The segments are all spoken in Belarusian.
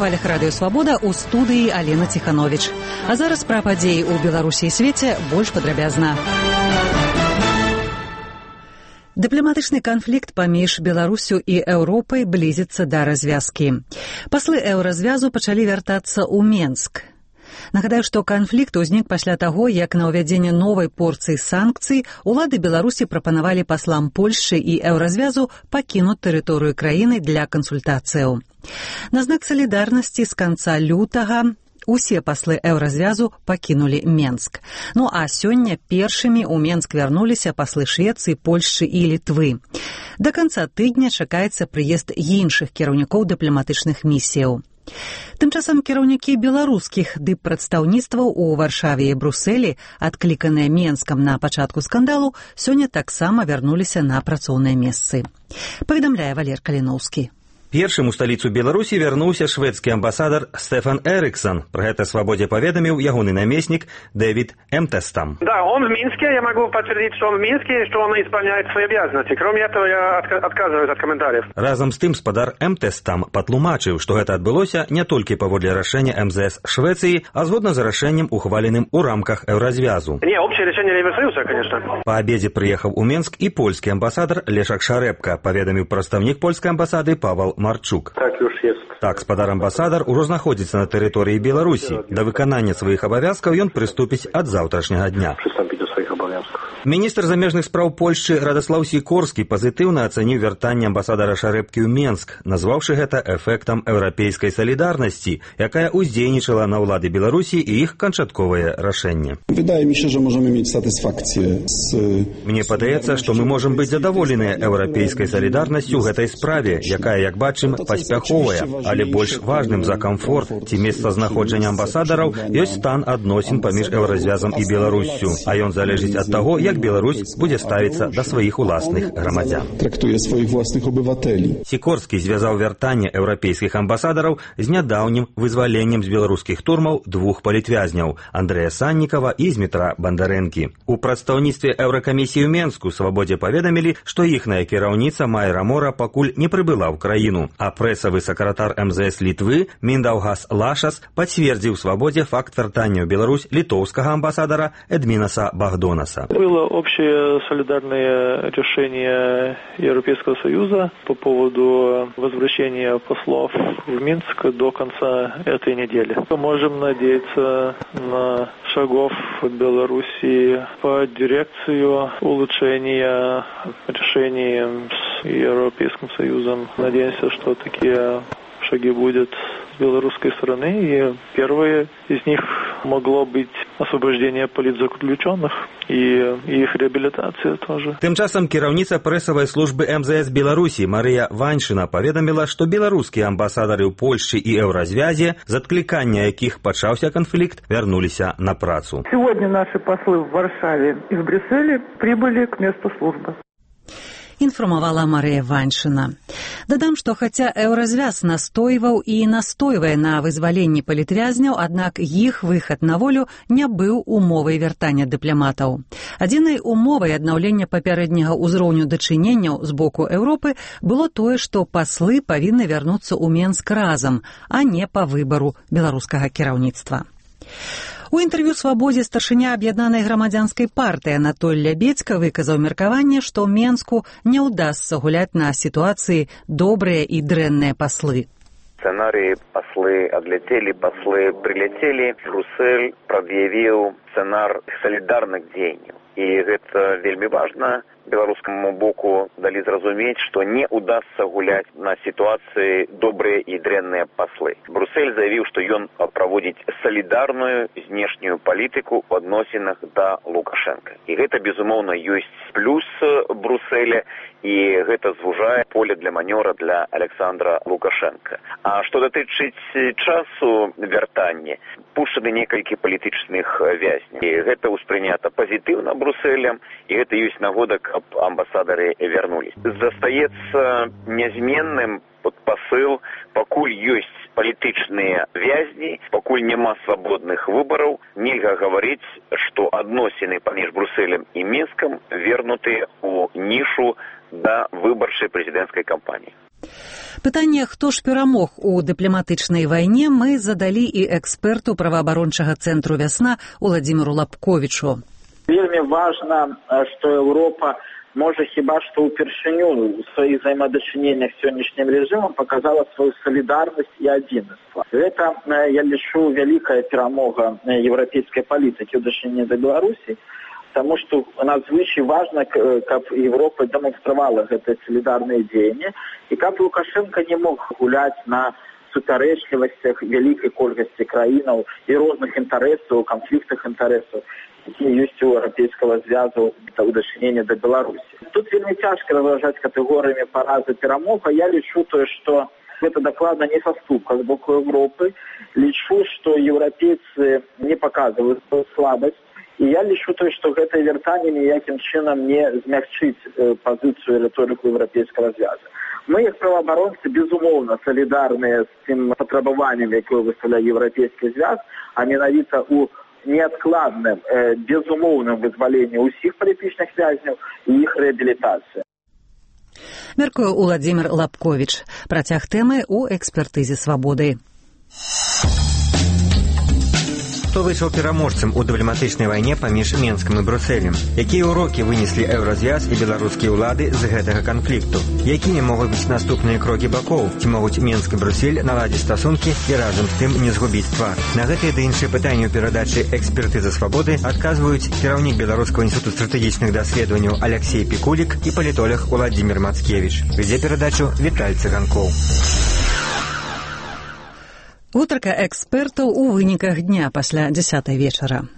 хвалях радыё «Свабода» у студыі Алена Ціхановіч. А зараз пра падзеі ў Беларусі і свеце больш падрабязна. Дыпламатычны канфлікт паміж Беларусю і Еўропай блізіцца да развязкі. Паслы еўразвязу пачалі вяртацца ў Менск. Нагадаю, што канфлікт узнік пасля таго, як на ўвядзенне новай порцыі санкцый улады Беларусі прапанавалі паслам Польшчы і еўразвязу пакінуць тэрыторыю краіны для кансультацыяў. На знак салідарнасці з канца лютага усе паслы еўразвязу пакінулі Менск. Ну а сёння першымі ў Менск вярнуліся паслы Швецыі, Польшчы і Літвы. Да канца тыдня чакаецца прыезд іншых кіраўнікоў дыпламатычных місіяў. Тым часам кіраўнікі беларускіх дыппрадстаўніцтваў у Варшаве і Брусэлі, адкліканыя Менскам на пачатку скандалу, сёння таксама вярнуліся на працоўныя месцы. Паведамляе Валер Каліноўскі. Першым у сталіцу Беларусі вярнуўся шведскі амбасадар Стефан Эриксон. Про гэта «Свободе» поведомил ягоный наместник Дэвид Эмтестам. Да, он в Минске. Я могу подтвердить, что он в Минске, что он исполняет свои обязанности. Кроме этого, я отказываюсь от комментариев. Разом з тым спадар Эмтестам патлумачыў, што гэта адбылося не толькі паводле рашэння МЗС Швеции, а згодна з рашэннем, ухваленым у рамках еўразвязу. Не, общее решение Евросоюза, конечно. По обеде приехал у Менск и польский амбассадор Лешак Шарэбка, поведомил представник польской амбассады Павел Марчук. Так już jest. Так, спадар-амбасадар ужо знаходзіцца на тэрыторыі Беларусі. Да выканання сваіх абавязкаў ён прыступіць ад заўтрашняга дня. Міністр замежных спраў Польшчы Радаслаў Сікорскі пазітыўна ацаніў вяртанне амбасадара Шарэбкі ў Менск, назваўшы гэта эфектам еўрапейскай салідарнасці, якая ўздзейнічала на ўлады Беларусі і іх канчатковае рашэнне. Мне падаецца, што мы можам быць задаволеныя еўрапейскай салідарнасцю ў гэтай справе, якая, як бачым, паспяховая, але больш важным за камфорт ці месцазнаходжання амбасадараў ёсць стан адносін паміж еўразвязам і Беларуссю, а ён залежыць ад таго, як Беларусь будзе ставіцца да сваіх уласных грамадзян. Сікорскі звязаў вяртанне еўрапейскіх амбасадараў з нядаўнім вызваленнем з беларускіх турмаў двух палітвязняў – Андрэя Саннікава і Змітра Бандарэнкі. У прадстаўніцтве Еўракамісіі ў Менску «Свободе» паведамілі, што іхная кіраўніца Майра Мора пакуль не прыбыла ў краіну, а прэсавы сакратар МЗС Літвы Миндаугас Лашас пацвердзіў «Свободе» факт вяртання ў Беларусь літоўскага амбасадара Эдмінаса Багдонаса. Было общее солидарное решение Европейского Союза по поводу возвращения послов в Минск до конца этой недели. Мы можем надеяться на шагов Беларуси по дирекцию улучшения решений с Европейским Союзом. Надеемся, что такие шаги будут с белорусской стороны, и первое из них могло быть освобождение политзаключенных и их реабилитация тоже. Тым часам кіраўніца прэсавай службы МЗС Беларусі Марыя Ваньшына паведаміла, што беларускія амбасадары ў Польшчы і еўразвязе, з адклікання якіх пачаўся канфлікт, вярнуліся на працу. Сегодня наши послы в Варшаве и в Брюсселе прибыли к месту службы. Інфармавала Марыя Ваньшына. Дадам, што хаця еўразвяз настойваў і настойвае на вызваленні палітвязняў, аднак іх выхад на волю не быў умовай вяртання дыпламатаў. Адзінай умовай аднаўлення папярэдняга ўзроўню дачыненняў з боку Еўропы было тое, што паслы павінны вярнуцца ў Менск разам, а не па выбару беларускага кіраўніцтва. У інтэрв'ю «Свободе» старшыня аб'яднанай грамадзянскай партыі Анатоль Лябедзька выказаў меркаванне, што Менску не ўдасца гуляць на сітуацыі добрыя і дрэнныя паслы. Сценарии послы отлетели, послы прилетели. Брюссель предъявил сценар солидарных дзеянняў. И это вельмі важно. Беларускаму боку далі зразумець, што не удастся гуляць на сітуацыі добрыя і дрэнныя паслы. Брюссель заявіў, што ён праводзіць салідарную знешнюю палітыку ў адносінах да Лукашенка. І гэта, безумоўна, ёсць плюс Брюсселя, і гэта звужае поле для манёвра для Александра Лукашенка. А што датычыць часу вяртання, пушчаны некалькі палітычных вязняў. І гэта ўспрынята пазітыўна Брюсселем, і гэта ёсць нагода, каб амбасадары вярнулись. Застаецца нязменным посыл, пакуль ёсць палітычныя вязні, пакуль няма свабодных выбараў, нельга гаварыць, што адносіны паміж Брюсселем і Мінскам вернутыя ў нішу да выбарчай прэзідэнцкай кампаніі. Пытанне, хто ж перамог у дыпламатычнай вайне, мы задалі і эксперту праваабарончага цэнтру «Вясна» Уладзіміру Лапковічу. Вельмі важна, што Еўропа можа хіба што ўпершыню ў сваіх взаимодачыненнях з сённяшнім рэжымам показала сваю салідарнасць і адзінства. Гэта, я лічу, вялікая перамога еўрапейскай палітыкі ў дачыненні да Беларусі, таму што надзвычай важна, каб Еўропа дэманстравала гэтыя салідарныя дзеянні і каб Лукашенко не мог гуляць на супярэчлівасцях вялікай колькасці краінаў і розных інтарэсаў, канфліктах інтарэсаў, якія ёсць у еўрапейскага звязу ў дачыненні да Беларусі. Тут вельмі цяжка разважаць катэгорыямі паразы перамога. Я лічу тое, што гэта дакладна не саступка з боку Еўропы. Лічу, што еўрапейцы не паказваюць сваю слабасць. І я лічу тое, што гэтае вяртанне ніякім чынам не змягчыць пазіцыю і рыторыку еўрапейскага звязу. Мы, як праваабаронцы, безумоўна салідарныя з тым патрабаваннем, якое выстаўляе еўрапейскі звяз, а менавіта ў неадкладным, безумоўным вызваленні ўсіх палітычных вязняў і іх рэабілітацыі. Мяркуе Уладзімір Лапковіч. Працяг тэмы ў экспертызе «Свабоды». Хто выйшаў пераможцам у дыпламатычнай вайне паміж Менскам і Брусэлем? Якія ўрокі вынеслі еўразвяз і беларускія ўлады з гэтага канфлікту? Якімі могуць быць наступныя крокі бакоў? Ці могуць Менск і Брусэль наладзіць стасункі і разам з тым не згубіць твар? На гэтыя ды іншыя пытанні ў перадачы «Экспертыза свабоды» адказваюць кіраўнік Беларускага інстытуту стратэгічных даследаванняў Аляксей Пікулік і палітолог Уладзімір Мацкевіч. Вядзе перадачу Віталь Цыганкоў. Гутарка экспертаў у выніках дня пасля 10 вечара.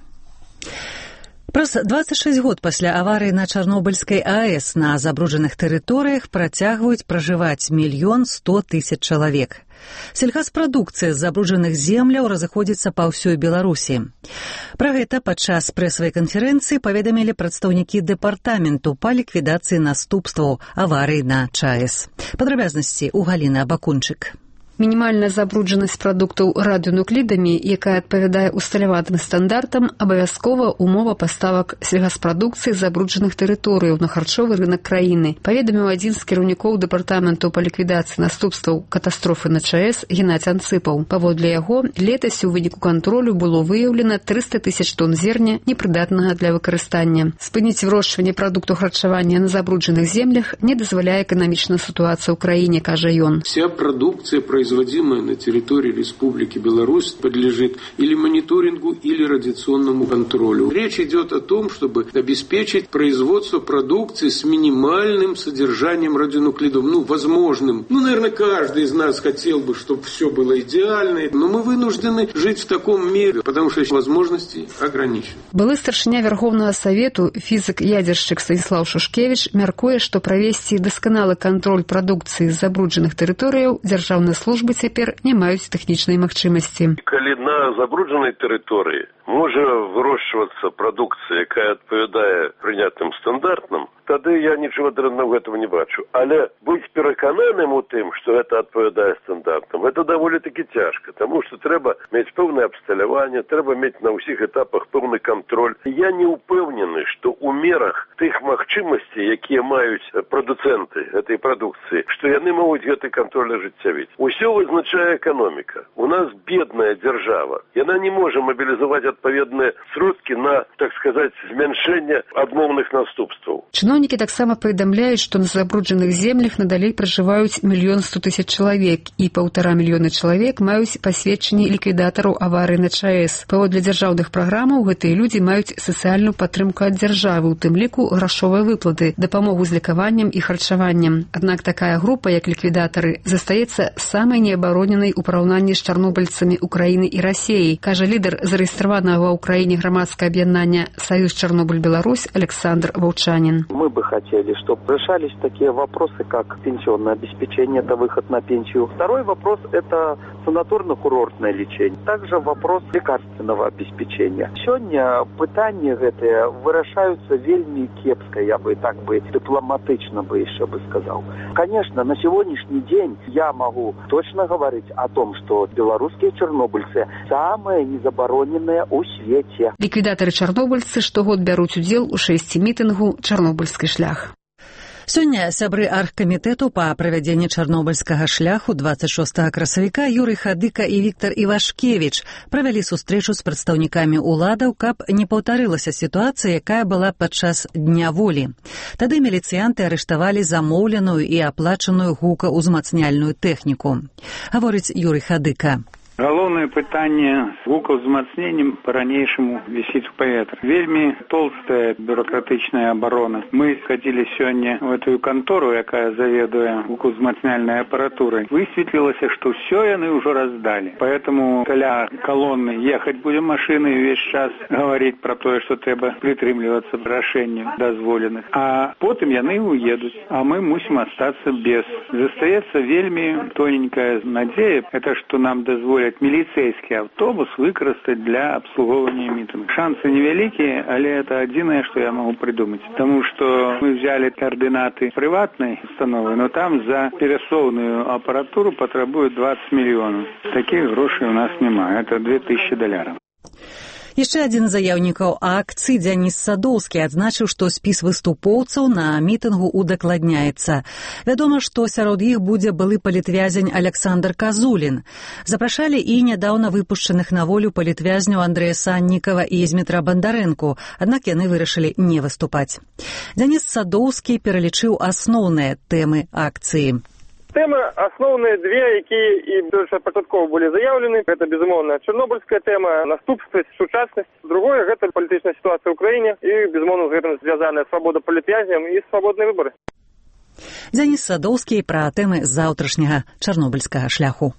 Праз 26 год пасля аварыі на Чарнобыльскай АЭС на забруджаных тэрыторыях працягваюць пражываць 1 100 000 чалавек. Сельхазпрадукцыя з забруджаных земляў разыходзіцца па ўсёй Беларусі. Пра гэта падчас прэсавай канферэнцыі паведамілі прадстаўнікі дэпартаменту па ліквідацыі наступстваў аварыі на ЧАЭС. Падрабязнасці у Галіны Абакунчык. Мінімальная забруджанасць прадуктаў радыенуклідамі, якая адпавядае усталяваным стандартам, абавязкова умова паставак сельгаспрадукцыі забруджаных тэрыторыяў на харчовы рынак краіны, паведаміў адзін з кіраўнікоў дэпартаменту па ліквідацыі наступстваў катастрофы на ЧАЭС Геннадзь Анцыпаў. Паводле яго, летась у выніку кантролю было выяўлена 300 000 тонн зерня, непрыдатнага для выкарыстання. Спыніць вырошчванне прадуктаў харчавання на забруджаных землях не дазваляе эканамічная сітуацыя ў краіне, кажа ён. Вся прадукцыя, производимая на территории Республики Беларусь, подлежит или мониторингу, или радиационному контролю. Речь идет о том, чтобы обеспечить производство продукции с минимальным содержанием радионуклидов, возможным. Наверное, каждый из нас хотел бы, чтобы все было идеально, но мы вынуждены жить в таком мире, потому что возможности ограничены. Былы старшыня Верховнага Савету, фізік-ядзершчык Станіслаў Шушкевіч мяркуе, што правесці дасканалы кантроль прадукцыі з забруджаных тэрыторыяў дзяржаўныя службы цяпер не маюць тэхнічнай магчымасці. Калі на забруджанай тэрыторыі можа вырошчвацца прадукцыя, якая адпавядае прынятым стандартам, тады я нічога дрэннага гэтага не бачу. Але быць перакананым у тым, што гэта адпавядае стандартам, гэта даволі-такі цяжка, таму што трэба мець пэўнае абсталяванне, трэба мець на ўсіх этапах пэўны кантроль. Я не ўпэўнены, што ў мерах тых магчымасцей, якія маюць прадуцэнты гэтай прадукцыі, што яны могуць гэты кантроль ажыццявіць. Усё вызначае эканоміка. У нас бедная дзяржава. Яна не можа мабілізаваць адпаведныя сродкі на, так сказаць, змяншэнне адмоўных наступстваў. Чыноўнікі таксама паведамляюць, што на забруджаных землях надалей пражываюць 1 100 000 чалавек і 1,5 мільёна чалавек маюць пасведчанні ліквідатараў аварыі на ЧАЭС. Паводле дзяржаўных праграмаў гэтыя людзі маюць сацыяльную падтрымку ад дзяржавы, у тым ліку грашовыя выплаты, дапамогу з лекаваннем і харчаваннем. Аднак такая група, як ліквідатары, застаецца самай неабароненай у параўнанні з чарнобыльцамі Украіны і Расіі, кажа лідар зарэестраванага ў краіне грамадскае аб'яднання «Союз Чернобыль-Беларусь» Александр Ваўчанин. Мы бы хотели, чтобы решались такие вопросы, как пенсионное обеспечение, это выход на пенсию. Второй вопрос – это санаторно-курортное лечение. Также вопрос лекарственного обеспечения. Сегодня пытания гэтые вырашаются вельми кепска, я бы так бы дипломатично бы еще бы сказал. Конечно, на сегодняшний день я могу точно говорить о том, что белорусские чернобыльцы самые незабороненные у свете. Ликвидаторы чернобыльцы штогод бяруць удзел у 6 мітынгу «Чарнобыльскі шлях». Сёння сябры аргкамітэту па правядзенні чарнобыльскага шляху 26 красавіка Юрый Хадыка і Віктор Івашкевіч правялі сустрэчу з прадстаўнікамі ўладаў, каб не паўтарылася сітуацыя, якая была падчас Дня волі. Тады міліцыянты арыштавалі замоўленую і аплачаную гукаўзмацняльную тэхніку. Гаворыць Юрый Хадыка. Галоўнае пытанне з гукаўзмацненнем па-ранейшаму вісіць у паветры. Вельмі толстая бюрократычная абарона. Мы сходили сёння в эту контору, якая заведуе гукаўзмацняльнай апаратурай. Высветлілася, што ўсё яны ўжо раздалі. Поэтому каля колонны ехаць будем машины весь час говорить про тое, што трэба прытрымлівацца рашэнняў дазволеных. А потым яны уедуць, а мы мусім астацца без. Застаецца вельмі тоненькая надзея, это што нам дазволят міліцейскі аўтобус выкарыстаць для абслугоўвання мітынгу. Шансы невялікія, але это адзінае, што я магу прыдумаць. Таму што мы взяли координаты прыватнай установы, но там за перасоўную апаратуру патрабуюць 20 мільёнаў. Такіх грошай у нас няма. Это $2000. Яшчэ адзін з заяўнікаў акцыі Дзяніс Садоўскі адзначыў, што спіс выступоўцаў на мітынгу удакладняецца. Вядома, што сярод іх будзе былы палітвязень Александр Казулін. Запрашалі і нядаўна выпушчаных на волю палітвязняў Андрэя Саннікава і Змітра Бандарэнку, аднак яны вырашылі не выступаць. Дзяніс Садоўскі пералічыў асноўныя тэмы акцыі. Тэмы асноўныя две, якія і першапачаткова былі заяўлены. Гэта, безумоўна, чарнобыльская тэма, наступствы, сучаснасць. Другое, гэта палітычная сітуацыя ў краіне і, безумоўна, з гэтым звязаная свабода палітвязням і свабодныя выбары. Дзяніс Садоўскі пра тэмы заўтрашняга чарнобыльскага шляху.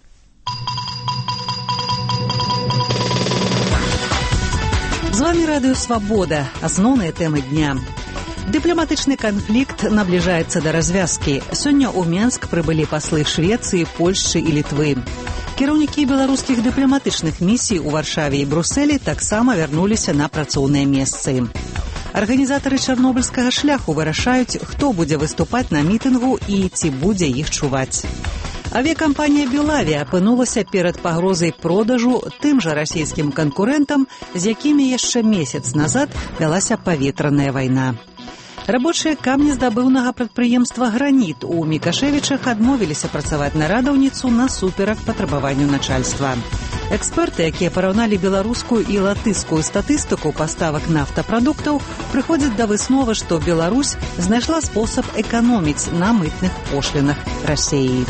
З вами Радыё Свабода. Асноўныя тэмы дня. Дыпламатычны канфлікт набліжаецца да развязкі. Сёння ў Менск прыбылі паслы Швецыі, Польшчы і Літвы. Кіраўнікі беларускіх дыпламатычных місій у Варшаве і Брусэлі таксама вярнуліся на працоўныя месцы. Арганізатары чарнобыльскага шляху вырашаюць, хто будзе выступаць на мітынгу і ці будзе іх чуваць. Авіякампанія «Белавия» апынулася перад пагрозай продажу тым жа расійскім канкурэнтам, з якімі яшчэ месяц назад вялася паветраная вайна. Рабочыя камнездабыўнага прадпрыемства «Граніт» у Мікашэвічах адмовіліся працаваць на радаўніцу насуперак патрабаванню начальства. Эксперты, якія параўналі беларускую і латышскую статыстыку паставак нафтапрадуктаў, прыходзяць да высновы, што Беларусь знайшла спосаб эканоміць на мытных пошлінах Расіі.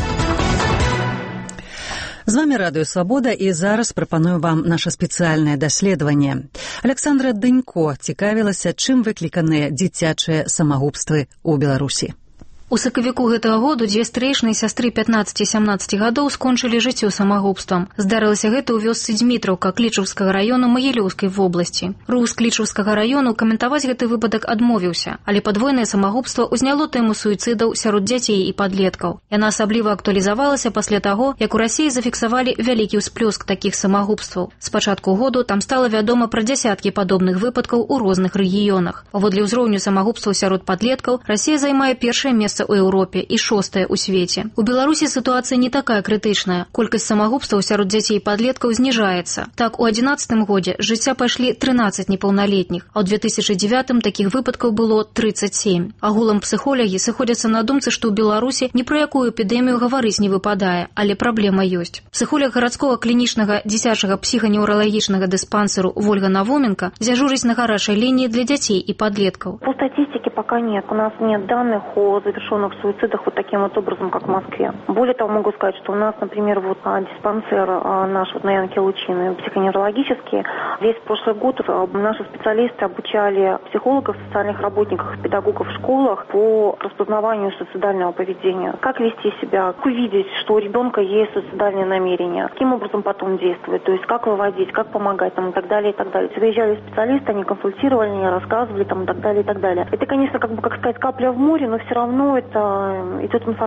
З вами Радыё Свабода і зараз прапаную вам наша спецыяльнае даследаванне. Александра Дынько цікавілася, чым выкліканыя дзіцячыя самагубствы ў Беларусі. У сакавіку гэтага году дзве стрэйшныя сястры 15-17 гадоў скончылі жыццё самагубствам. Здарылася гэта ў вёсцы Дзмітраўка Клічаўскага раёну Магілёўскай вобласці. РУС Клічаўскага раёну каментаваць гэты выпадак адмовіўся, але падвойнае самагубства ўзняло тэму суіцыдаў сярод дзяцей і падлеткаў. Яна асабліва актуалізавалася пасля таго, як у Расіі зафіксавалі вялікі ўсплёск такіх самагубстваў. З пачатку году там стала вядома пра дзясяткі падобных выпадкаў у розных рэгіёнах. Паводле ўзроўню самагубстваў сярод падлеткаў Расія займае першае месца у Еўропе і 6-е ў свеце. У Беларусі сітуацыя не такая крытычная. Колькасць самагубстваў сярод дзяцей і падлеткаў зніжаецца. Так, у 2011 годзе з жыцця пайшлі 13 непаўналетніх, а ў 2009 такіх выпадкаў было 37. Агулам псіхолагі сыходзяцца на думцы, што ў Беларусі ні пра якую эпідэмію гаварыць не выпадае, але праблема ёсць. Псіхолог гарадскога клінічнага дзіцячага псіханеўралагічнага дыспансеру Вольга Навоменко дзяжурыць на гарачай лініі для дзяцей і падлеткаў. По статистике пока нет. У нас нет данных о совершенных суицидах вот таким вот образом, как в Москве. Более того, могу сказать, что у нас, например, вот диспансер наш вот на Янке Лучины, психоневрологический, весь прошлый год наши специалисты обучали психологов, социальных работников, педагогов в школах по распознаванию суицидального поведения. Как вести себя, как увидеть, что у ребенка есть суицидальное намерение, каким образом потом действовать, то есть как выводить, как помогать там, и так далее, и так далее. Приезжали специалисты, они консультировали, они рассказывали там, и так далее, и так далее. Это, конечно, как бы, как сказать, капля в море, но все равно это идет информация.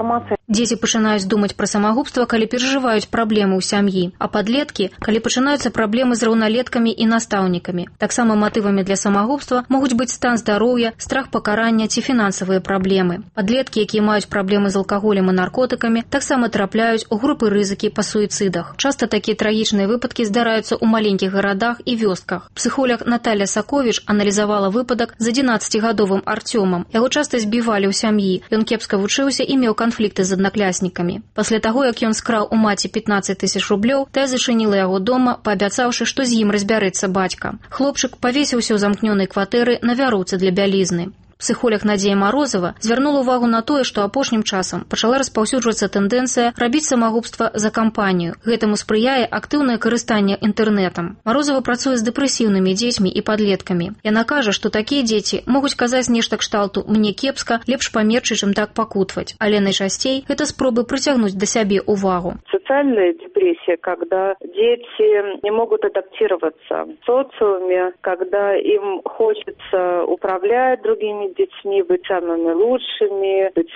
Дзеці пачынаюць думаць пра самагубства, калі перажываюць праблемы ў сям'і, а падлеткі, калі пачынаюцца праблемы з раўналеткамі і настаўнікамі. Таксама матывамі для самагубства могуць быць стан здароўя, страх пакарання ці фінансавыя праблемы. Падлеткі, якія маюць праблемы з алкаголем і наркотыкамі, таксама трапляюць у групы рызыкі па суіцыдах. Часта такія трагічныя выпадкі здараюцца ў маленькіх гарадах і вёсках. Псіхолог Наталья Саковіч аналізавала выпадак з 11-гадовым Артёмам. Яго часта збівалі ў сям'і. Ён кепска вучыўся і меў канфлікты з аднакласнікамі. Пасля таго, як ён скраў у маці 15 000 рублёў, тая зачыніла яго дома, паабяцаўшы, што з ім разбярэцца бацька. Хлопчык павесіўся ў замкнёнай кватэры на вяроўцы для бялізны. Псіхолог Надзея Марозова звярнула ўвагу на тое, што апошнім часам пачала распаўсюджвацца тэндэнцыя рабіць самагубства за кампанію. Гэтаму спрыяе актыўнае карыстанне інтэрнэтам. Марозова працуе з дэпрэсіўнымі дзецьмі і падлеткамі. Яна кажа, што такія дзеці могуць казаць нешта кшталту «мне кепска, лепш памерчы, чым так пакутваць». Але найчасцей гэта спробы прыцягнуць да сябе увагу. Социальная депрессия, когда дети не могут адаптироваться в социуме, когда им хочется управлять другими детьми, быть самыми лучшими, быть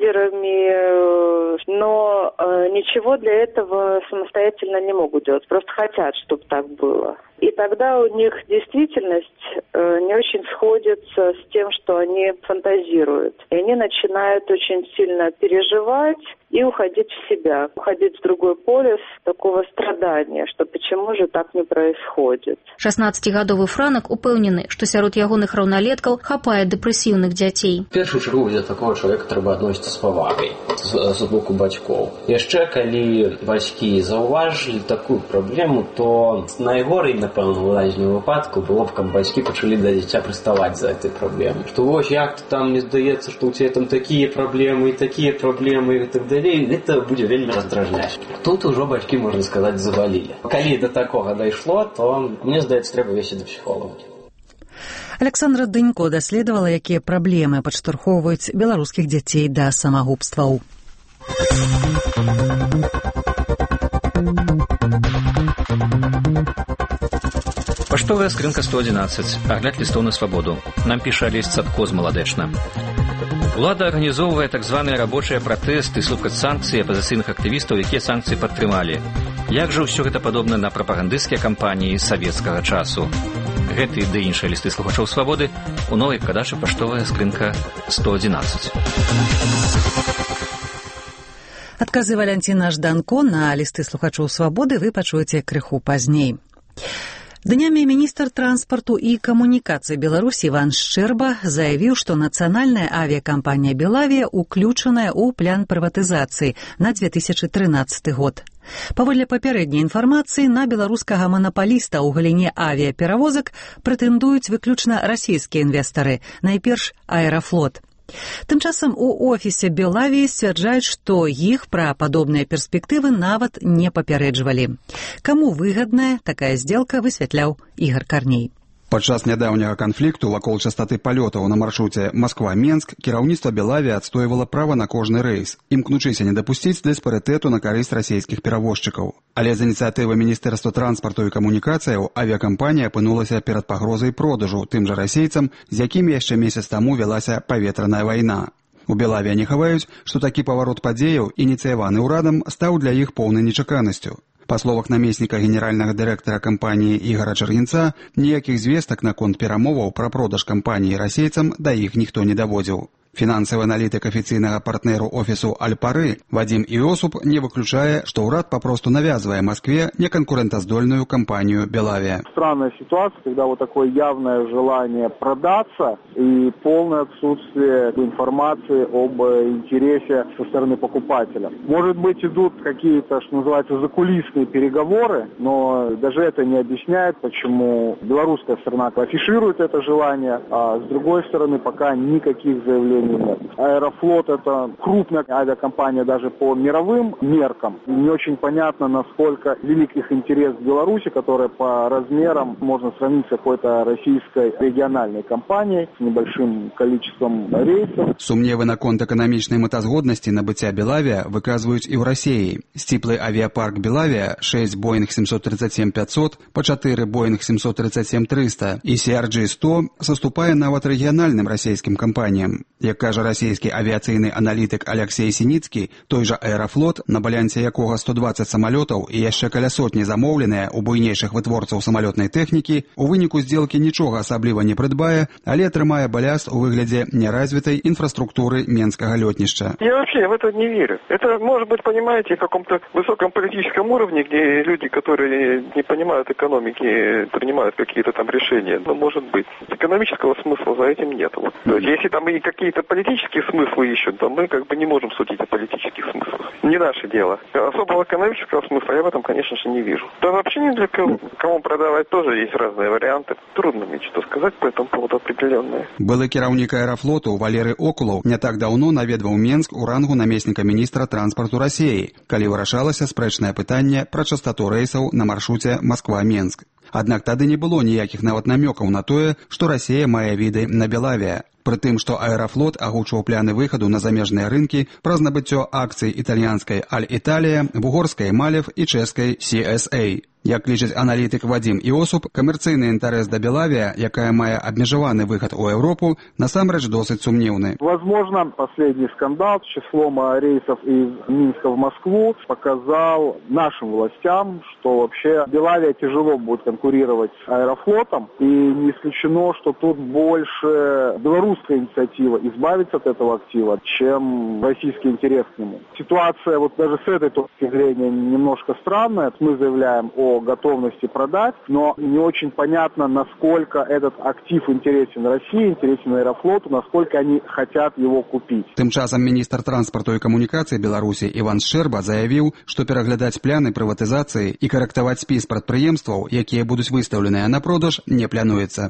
лидерами, но ничего для этого самостоятельно не могут делать, просто хотят, чтобы так было. И тогда у них действительность не очень сходится с тем, что они фантазируют. И они начинают очень сильно переживать и уходить в себя, уходить в другой полюс такого страдания, что почему же так не происходит. 16-гадовы Франак упэўнены, што сярод ягоных раўналеткаў хапае дэпрэсіўных дзяцей. В першую чаргу для такого чалавека трэба адносіцца з павагай з боку бацькоў. Яшчэ калі бацькі заўважылі такую праблему, то найгорэй, напэўна, у лазню выпадку было б, каб бацькі пачалі да дзіця прыставаць за этой праблемы. Што вось як ты там, мне здаецца, што ў цябе там такія праблемы і так далей. Это будзе вельмі раздражняць. Тут ужо бацькі, можна сказаць, завалілі. Калі да такога дайшло, то, мне здаецца, трэба весці да псіхолага. Александра Дынько даследавала, якія праблемы падштурхоўваюць беларускіх дзяцей да самагубстваў. Паштовая скрынка 111. Агляд лістоў на свабоду. Нам піша Алесь Цадко з Маладэчна. Улада арганізоўвае так званыя рабочыя пратэсты, слухаць санкцыі апазіцыйных актывістаў, якія санкцыі падтрымалі. Як жа ўсё гэта падобна на прапагандысцкія кампаніі савецкага часу? Гэты ды іншыя лісты слухачоў свабоды у новай падачы паштовая скрынка 111. Адказы Валянціна Жданко на лісты слухачоў свабоды вы пачуеце крыху пазней. Днямі міністр транспарту і камунікацыі Беларусі Іван Шчэрба заявіў, што нацыянальная авіякампанія «Белавія» уключаная ў план прыватызацыі на 2013 год. Паводле папярэдняй інфармацыі, на беларускага манапаліста ў галіне авіяперавозак прэтэндуюць выключна расійскія інвестары, найперш «Аэрафлот». Тым часам у офісе «Белавіі» сцвярджаюць, што іх пра падобныя перспектывы нават не папярэджвалі. Каму выгадная такая здзелка, высвятляў Ігар Карней. Падчас нядаўняга канфлікту вакол частоты палётаў на маршруце Масква-Менск кіраўніцтва «Белавіі» адстойвала права на кожны рэйс, імкнучыся не дапусціць дыспарытэту на карысць расійскіх перавозчыкаў. Але з ініцыятывы Міністэрства транспарту і камунікацыяў авіякампанія апынулася перад пагрозай продажу тым жа расейцам, з якімі яшчэ месяц таму вялася паветраная вайна. У «Белавіі» не хаваюць, што такі паварот падзеяў, ініцыяваны ўрадам, стаў для іх поўнай нечаканасцю. Па словах намесніка генеральнага дырэктара кампаніі Ігара Чаргінца, ніякіх звестак наконт перамоваў пра продаж кампаніі расейцам да іх ніхто не даводзіў. Фінансавы аналітык афіцыйнага партнеру офісу «Альпары» Вадзім Іосуп не выключае, што ўрад папросту навязвае Москве неконкурентоздольную компанию «Белавия». Странная ситуация, когда вот такое явное желание продаться и полное отсутствие информации об интересе со стороны покупателя. Может быть, идут какие-то, что называется, закулисные переговоры, но даже это не объясняет, почему белорусская сторона афиширует это желание, а с другой стороны пока никаких заявлений нет. Аэрофлот — это крупная авиакомпания даже по мировым меркам. Не очень понятно, насколько велик их интерес в Беларуси, которая по размерам можно сравнить с какой-то российской региональной компанией с небольшим количеством рейсов. Сумневы наконт эканамічнай мэтазгоднасці набыцця «Белавия» выказваюць і ў Расіі. Сціплы авіапарк «Белавия» 6 Boeing 737-500, па 4 Boeing 737-300 і CRJ-100 саступае нават рэгіянальным расійскім кампаніям. Як кажа расійскі авіацыйны аналітык Алексей Сініцкі, той жа «Аэрафлот», на балянсе якога 120 самалётаў і яшчэ каля сотні замоўленыя у буйнейшых вытворцаў самалётнай тэхнікі, у выніку здзелкі нічога асабліва не прыдбае, але атрымае баляст у выглядзе неразвітай инфраструктуры Менского летнища. Я вообще в это не верю. Это может быть, понимаете, в каком-то высоком политическом уровне, где люди, которые не понимают экономики, принимают какие-то там решения. Но может быть. Экономического смысла за этим нет. То есть, если там и какие-то политические смыслы ищут, то мы как бы не можем судить о политических смыслах. Не наше дело. Особого экономического смысла я в этом, конечно же, не вижу. Да вообще не для кого. Кому продавать тоже есть разные варианты. Трудно мне что сказать по этому поводу определенное. Былы кіраўнік «Аэрафлоту» Валерый Окулов не так даўно наведваў Менск у рангу намесніка міністра транспарту Расіі, калі вырашалася спрэчнае пытанне пра частату рэйсаў на маршруце Москва-Менск. Аднак тады не было ніякіх нават намёкаў на тое, што Расія мае віды на Белавіа. Пры тым, што «Аэрафлот» агучваў пляны выхаду на замежныя рынкі праз набыццё акцый італьянскай «Аль-Італія», вугорскай «Малев» і чэшскай «CSA». Як лічыць аналітык Вадзім Іосуп, камерцыйны інтарэс да Белавіа, якая мае абмежаваны выхад у Европу, насамрэч досыць сумнеўны. Возможно, последний скандал с числом рейсов из Минска в Москву показал нашим властям, что вообще Белавиа тяжело будет конкурировать с Аэрофлотом, и не исключено, что тут больше белорусская инициатива избавиться от этого актива, чем российский интерес к нему. Ситуация вот даже с этой точки зрения немножко странная. Мы заявляем о готовности продать, но не очень понятно, насколько этот актив интересен России, интересен Аэрофлоту, насколько они хотят его купить. Тым часам міністр транспарту і камунікацыі Беларусі Іван Шчэрба заявіў, што пераглядаць пляны прыватызацыі і карэктаваць спіс прадпрыемстваў, якія будуць выстаўленыя на продаж, не плануецца.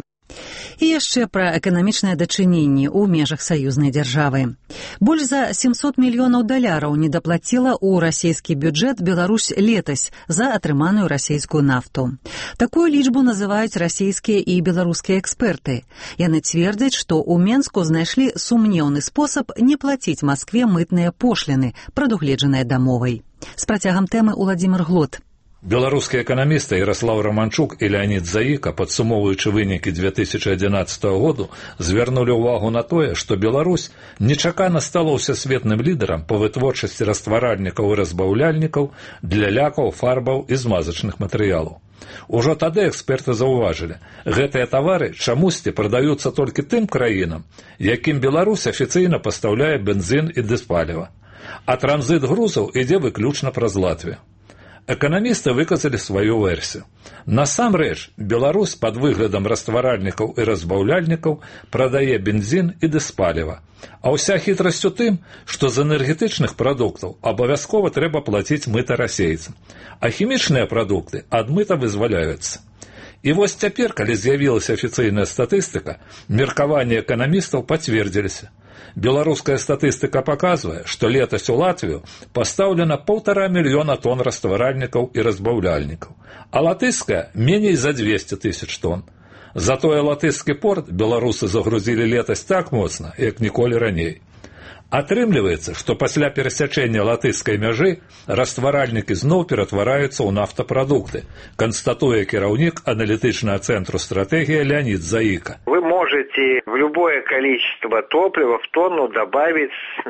І яшчэ пра эканамічнае дачыненне ў межах саюзнай дзяржавы. Больш за 700 мільёнаў даляраў недаплаціла ў расійскі бюджэт Беларусь летась за атрыманую расійскую нафту. Такую лічбу называюць расійскія і беларускія эксперты. Яны цвердзяць, што ў Менску знайшлі сумнеўны спосаб не плаціць Маскве мытныя пошліны, прадугледжаныя дамовай. З працягам тэмы Уладзімир Глот. Беларускія эканамісты Ярослав Романчук і Леонид Заіка, падсумоўваючы вынікі 2011 году, звярнулі ўвагу на тое, што Беларусь нечакана стала ўсесветным лідарам па вытворчасці растваральнікаў і разбаўляльнікаў для лякаў, фарбаў і змазачных матэрыялаў. Ужо тады эксперты заўважылі, гэтыя тавары чамусьці прадаюцца толькі тым краінам, якім Беларусь афіцыйна пастаўляе бензін і дызпаліва, а транзіт грузаў ідзе выключна праз Латвію. Эканамісты выказалі сваю версію. Насамрэч, Беларусь пад выглядам растваральнікаў і разбаўляльнікаў прадае бензін і дызпаліва. А ўся хітрасць у тым, што з энергетычных прадуктаў абавязкова трэба плаціць мыта расейцам, а хімічныя прадукты ад мыта вызваляюцца. І вось цяпер, калі з'явілася афіцыйная статыстыка, меркаванні эканамістаў пацвердзіліся. Беларуская статыстыка паказвае, што летась у Латвію пастаўлена 1,5 мільёна тонн растваральнікаў і разбаўляльнікаў, а латышская меней за 200 тысяч тонн. Затое латышскі порт беларусы загрузілі летась так моцна, як ніколі раней. Атрымліваецца, што пасля перасячэння латышскай мяжы растваральнікі зноў ператвараюцца ў нафтапрадукты, канстатуе кіраўнік аналітычнага цэнтру стратэгія Леонид Заіка. Вы можете в любое количество топлива в тонну добавить,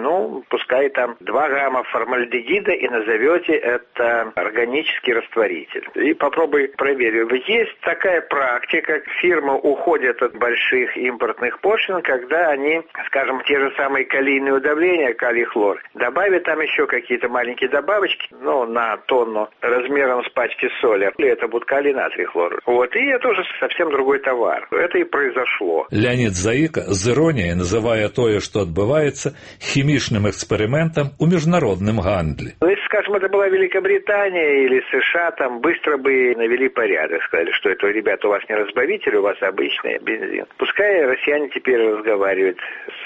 пускай там 2 грамма формальдегида и назовете это органический растворитель. И попробуй проверь. Есть такая практика, фирмы уходят от больших импортных пошлин, когда они, скажем, те же самые калийные удавления, калий-хлор, добавят там еще какие-то маленькие добавочки, на тонну размером с пачки соли. Это будет калий-натрий хлор. И это уже совсем другой товар. Это и произошло. Леонид Заіка з іроніяй называе тое, што адбываецца, хімічным экспериментом у международном гандле. Если, скажем, это была Великобритания или США, там быстро бы навели порядок, сказали, что это, ребята, у вас не разбавитель, у вас обычный бензин. Пускай россияне теперь разговаривают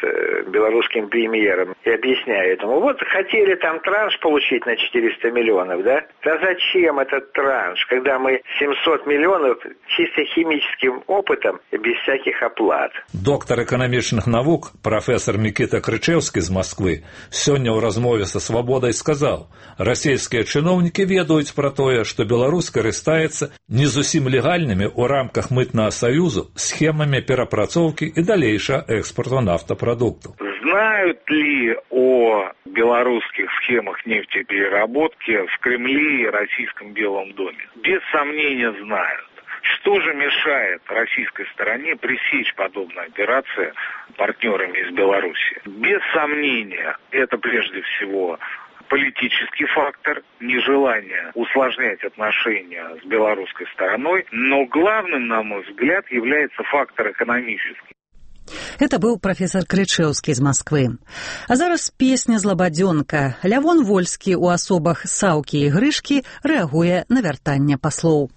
с белорусским премьером и объясняют ему, хотели там транш получить на 400 миллионов, да? Да зачем этот транш, когда мы 700 миллионов чисто химическим опытом и без всяких оплат. Доктор эканамічных навук, прафесор Мікіта Крычеўскі з Москвы, сёння ў размове са «Свабодай» сказаў, расійскія чыноўнікі ведаюць пра тое, што Беларусь карыстаецца не зусім легальнымі ў рамках мытнага саюзу схемамі перапрацоўкі і далейшага экспарту нафтапрадуктаў. Знают ли о белорусских схемах нефтепереработки в Кремле и Российском Белом доме? Без сомнения знают. Что же мешает российской стороне пресечь подобные операции партнерами из Беларуси? Без сомнения, это прежде всего политический фактор, нежелание усложнять отношения с белорусской стороной, но главным, на мой взгляд, является фактор экономический. Это быў прафесор Крычэўскі з Масквы. А зараз песня «Злабадзёнка». Лявон Вольскі ў асобах Саўкі і Грышкі рэагуе на вяртанне паслоў.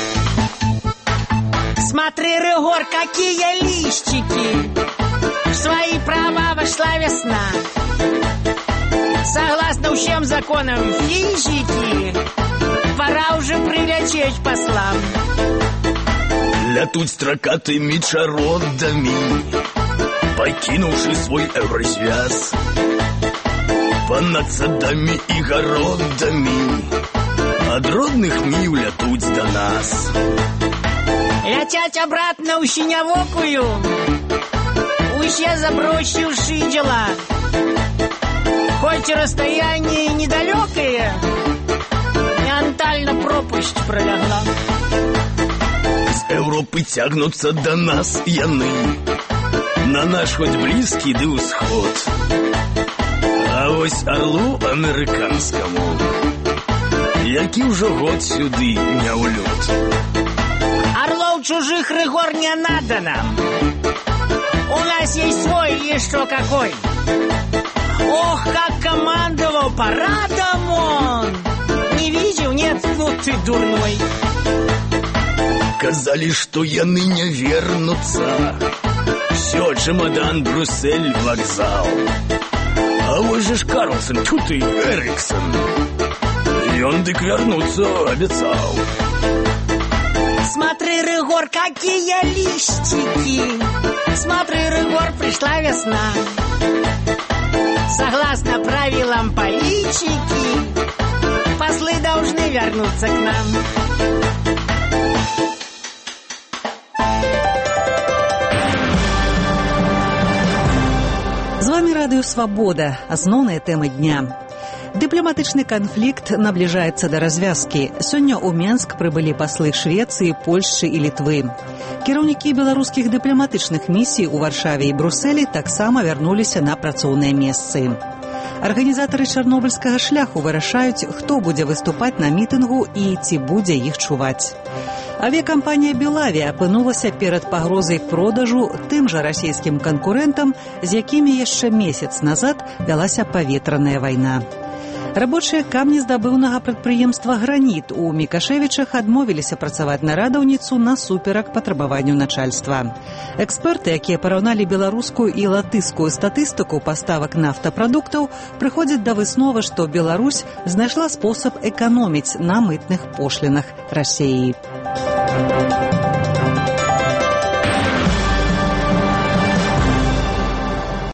Смотри, Рыгор, какие листики! В свои права вошла весна. Согласно всем законам физики, пора уже прилететь послам. Летуть строкатыми чародами, покинувши свой евросвяз, понад садами и городами, от родных мил летуть до нас. Летять обратно у Синявокую, усе забросившие дела. Хоть расстояние недалекое, ментально пропасть пролегла. С Европы тягнутся до нас яны, на наш хоть близкий да усход. А вось орлу американскому, які уже год сюды не улет. Орлов чужих, Рыгор, не надо нам. У нас есть свой, еще какой. Ох, как командовал парадом он! Не видел? Нет, ну ты дурной. Казали, что яны не вернутся. Все, чемодан, Брюссель, вокзал. А вот же ж Карлсон, тьфу ты, Эриксон. И он дык вернуться обещал. Смотри, Рыгор, какие листики! Смотри, Рыгор, пришла весна. Согласно правилам политики, послы должны вернуться к нам. З вами Радыё Свабода. Асноўныя тэмы дня. Дыпламатычны канфлікт набліжаецца да развязкі. Сёння ў Менск прыбылі паслы Швецыі, Польшчы і Літвы. Кіраўнікі беларускіх дыпламатычных місій у Варшаве і Брусэлі таксама вярнуліся на працоўныя месцы. Арганізатары чарнобыльскага шляху вырашаюць, хто будзе выступаць на мітынгу і ці будзе іх чуваць. Авіякампанія «Белавия» апынулася перад пагрозай продажу тым жа расійскім канкурэнтам, з якімі яшчэ месяц назад вялася паветраная вайна. Рабочыя камнездабыўнага прадпрыемства «Граніт» у Мікашэвічах адмовіліся працаваць на радаўніцу насуперак патрабаванню начальства. Эксперты, якія параўналі беларускую і латышскую статыстыку паставак нафтапрадуктаў, прыходзяць да высновы, што Беларусь знайшла спосаб эканоміць на мытных пошлінах Расіі.